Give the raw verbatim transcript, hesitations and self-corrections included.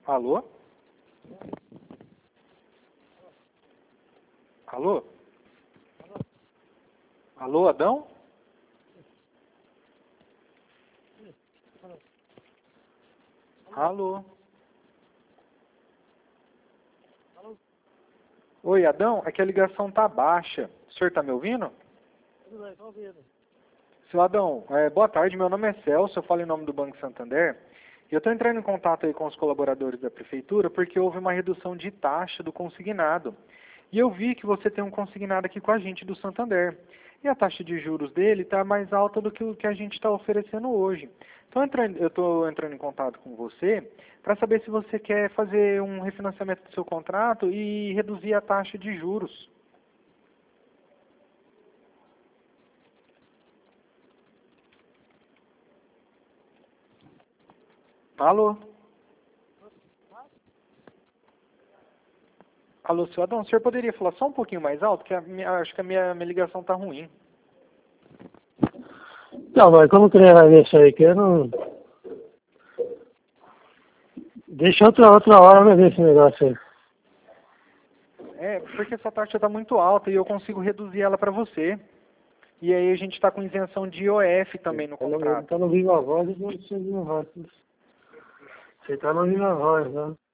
Alô? Alô? Alô, Adão? Alô? Oi, Adão, é que a ligação tá baixa. O senhor tá me ouvindo? Tudo bem, tô ouvindo. Seu Adão, é, boa tarde, meu nome é Celso, eu falo em nome do Banco Santander. E eu estou entrando em contato aí com os colaboradores da Prefeitura porque houve uma redução de taxa do consignado. E eu vi que você tem um consignado aqui com a gente do Santander. E a taxa de juros dele está mais alta do que o que a gente está oferecendo hoje. Então eu estou entrando em contato com você para saber se você quer fazer um refinanciamento do seu contrato e reduzir a taxa de juros. Alô? Alô, seu Adão, o senhor poderia falar só um pouquinho mais alto? Que a minha, acho que a minha, minha ligação está ruim. Não, mas como que ele vai ver isso aí? Que eu não... Deixa outra, outra hora pra ver esse negócio aí. É, porque essa taxa está muito alta e eu consigo reduzir ela para você. E aí a gente está com isenção de I O F também no Eu não, contrato. tá no Viva Voz e não precisa de Viva Voz. Você tá no Viva Voz, né?